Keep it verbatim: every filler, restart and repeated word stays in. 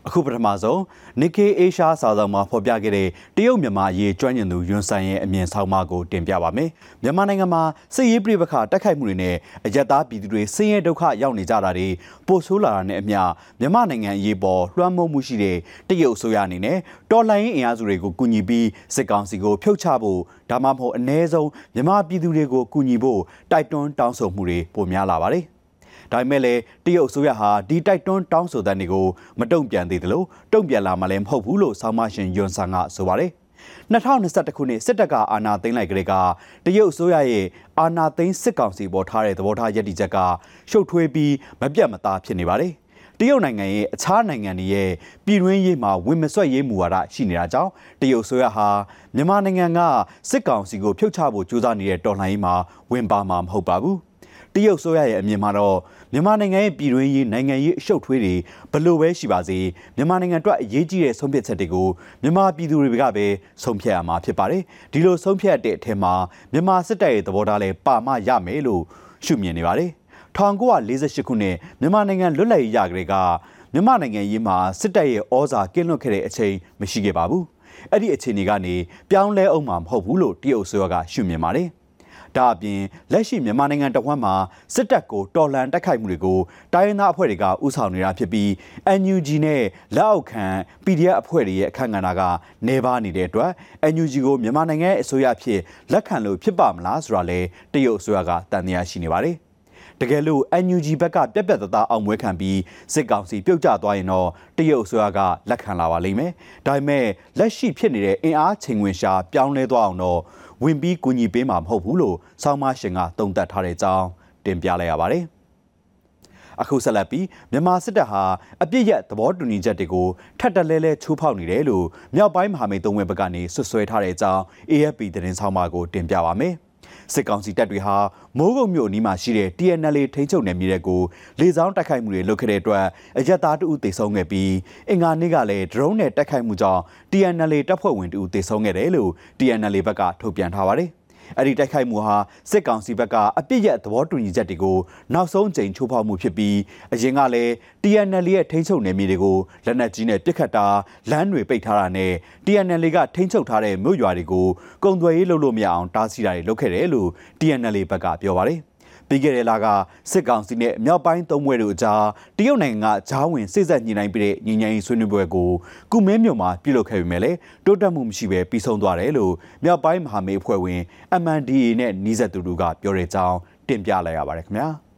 အခုပထမဆုံး Nikkei Asia စာစောင်မှာဖော်ပြခဲ့တဲ့တရုတ်မြန်မာရေးကျွမ်းကျင်သူယွန်ဆန်ရဲ့အမြင်ဆောင်မကိုတင်ပြပါမယ်။မြန်မာနိုင်ငံမှာစစ်ရေးပြပခတိုက်ခိုက်မှုတွေနဲ့အယက်သားပြည်သူတွေဆင်းရဲဒုက္ခရောက်နေကြတာတွေပိုဆိုးလာတာနဲ့အမျှမြန်မာနိုင်ငံအရေးပေါ်လွှမ်းမိုးမှုရှိတဲ့တရုတ်အစိုးရအနေနဲ့တော်လှန်ရေးအင်အားစုတွေကိုကူညီပြီးစစ်ကောင်စီကိုဖြုတ်ချဖို့ဒါမှမဟုတ်အ ਨੇ ဆုံးမြန်မာပြည်သူတွေကိုကူညီဖို့တိုက်တွန်းတောင်းဆိုမှုတွေပိုများလာပါတယ်။ဒါပေမဲ့လည်းတရုတ်အစိုးရဟာဒီတိုက်တွန်းတောင်းဆိုတဲ့တွေကိုမတုံ့ပြန်သေးသလိုတုံ့ပြန်လာမှလည်းမဟုတ်ဘူးလို့ဆောင်းမရှင်ယွန်ဆန်ကဆိုပါတယ်။နှစ်ထောင်နှစ်ဆယ့်တစ်ခုနှစ်စစ်တပ်ကအာဏာသိမ်းလိုက်ကြတဲ့ကတရုတ်အစိုးရရဲ့အာဏာသိမ်းစစ်ကောင်စီပေါ်ထားတဲ့သဘောထားရည်တည်ချက်ကရှုပ်ထွေးပြီးမပြတ်မသားဖြစ်နေပါတယ်။တရုတ်နိုင်ငံရဲ့အခြားနိုင်ငံတွေရဲ့ပြည်တွင်းရေးမှာဝင်မဆွတ်ရေးမူဝါဒရှိနေတာကြောင့်တရုတ်အစိုးရဟာမြန်မာနိုင်ငံကစစ်ကောင်စီကိုဖြုတ်ချဖို့ကြိုးစားနေတဲ့တော်လှန်ရေးမှာဝင်ပါမှာမဟုတ်ပါဘူး။တရုတ်ဆိုရရဲ့အမြင်မှာတော့မြန်မာနိုင်ငံရဲ့ပြည်တွင်းရေးနိုင်ငံရေးအရှုပ်ထွေးတွေဘလို့ပဲရှိပါစေမြန်မာနိုင်ငံအတွက်အရေးကြီးတဲ့ဆုံးဖြတ်ချက်တွေကိုမြန်မာပြည်သူတွေကပဲဆုံးဖြတ်ရမှာဖြစ်ပါတယ်ဒီလိုဆုံးဖြတ်တဲ့အထက်မှာမြန်မာစစ်တပ်ရဲ့သဘောထားလဲပါမရမယ်လို့ရှုမြင်နေပါတယ်၁၉၄၈ခုနှစ်မြန်မာနိုင်ငံလွတ်လပ်ရေးရကြတဲ့ကမြန်မာနိုင်ငံရေးမှာစစ်တပ်ရဲ့ဩဇာကင်းလွတ်ခဲ့တဲ့အချိန်မရှိခဲ့ပါဘူးအဲ့ဒီအခြေအနေကနေပြောင်းလဲအောင်မှာမဟုတ်ဘူးလို့တရုတ်အစိုးရကရှုမြင်ပါတယ်ဒါအပြင်လက်ရှိမြန်မာနိုင်ငံတဝန်းမှာစစ်တပ်ကိုတော်လှန်တိုက်ခိုက်မှုတွေကိုတိုင်းရင်းသားအဖွဲ့တွေကဥဆောင်နေတာဖြစ်ပြီး N U G နဲ့လက်အောက်ခံ P D F အဖွဲ့တွေရဲ့အခန့်ကဏ္ဍကနေပါနေတဲ့အတွက် N U G ကိုမြန်မာနိုင်ငံရဲ့အစိုးရအဖြစ်လက်ခံလို့ဖြစ်ပါမလားဆိုတာလဲတရုတ်အစိုးရကတန်တရားရှိနေပါတယ်တကယ်လို့ N U G ဘက်ကပြက်ပြက်သားသားအောင်ပွဲခံပြီးစစ်ကောင်စီပြုတ်ကျသွားရင်တော့တရုတ်အစိုးရကလက်ခံလာပါလိမ့်မယ်ဒါပေမဲ့လက်ရှိဖြစ်နေတဲ့အင်အားချိန်ဝင်ရှာပြောင်းလဲသွားအောင်တော့ဝင်ပြီးကူညီပေးမှာမဟုတ်ဘူးလို့ဆောင်းမရှင်ကသုံးသပ်ထားတဲ့အကြောင်းတင်ပြလိုက်ရပါတယ်။အခုဆက်လက်ပြီးမြန်မာစစ်တပ်ဟာအပြစ်ရသဘောတူညီချက်တွေကိုထပ်တလဲလဲချိုးဖောက်နေတယ်လို့မြောက်ပိုင်းမဟာမိတ်သုံးဘက်ဘက်ကနေဆွဆွဲထားတဲ့အကြောင်း A F P သတင်းဆောင်းပါကိုတင်ပြပါမယ်။စစ်ကောင်စီတပ်တွေဟာမိုးကုတ်မြို့အနီးမှာရှိတဲ့ T N L A ထိန်းချုပ်နယ်မြေတွေကိုလေကြောင်းတိုက်ခိုက်မှုတွေလုပ်ခဲ့တဲ့အတွက်အရက်သားတဦးသေဆုံးခဲ့ပြီးအင်္ဂါနေ့ကလည်းဒရုန်းနဲ့တိုက်ခိုက်မှုကြောင့် T N L A တပ်ဖွဲ့ဝင်တဦးသေဆုံးခဲ့တယ်လို့ T N L A ဘက်ကထုတ်ပြန်ထားပါတယ်။အဲ့ဒီတိုက်ခိုက်မှုဟာစစ်ကောင်စီဘက်ကအပြစ်ရသဘောတူညီချက်တွေကိုနောက်ဆုံးကြိမ်ချိုးဖောက်မှုဖြစ်ပြီးအရင်ကလည်း T N L A ရဲ့ထိန်းချုပ်နယ်မြေတွေကိုလက်နက်ကြီးနဲ့ပစ်ခတ်တာလမ်းတွေပိတ်ထားတာနဲ့ T N L A ကထိန်းချုပ်ထားတဲ့မြို့ရွာတွေကိုကုန်သွယ်ရေးလုပ်လို့မရအောင်တားဆီးတာတွေလုပ်ခဲ့တယ်လို့ T N L A ဘက်ကပြောပါတယ်ပြီးခဲ့တဲ့လကစစ်ကောင်စီနဲ့မြောက်ပိုင်းသုံးဘွဲတို့အကြားတရုတ်နိုင်ငံကဂျားဝင်စစ်ဆက်ညှိနှိုင်းပြီးတဲ့ညီညာရေးဆွေးနွေးပွဲကိုကုမင်းမြို့မှာပြုလုပ်ခဲ့ပေမဲ့လည်းတိုးတက်မှုမရှိဘဲပြီးဆုံးသွားတယ်လို့မြောက်ပိုင်းမဟာမိတ်အဖွဲ့ဝင် M N D A နဲ့နီးစပ်သူတို့ကပြောတဲ့အကြောင်းတင်ပြလိုက်ရပါတယ်ခင်ဗျာ။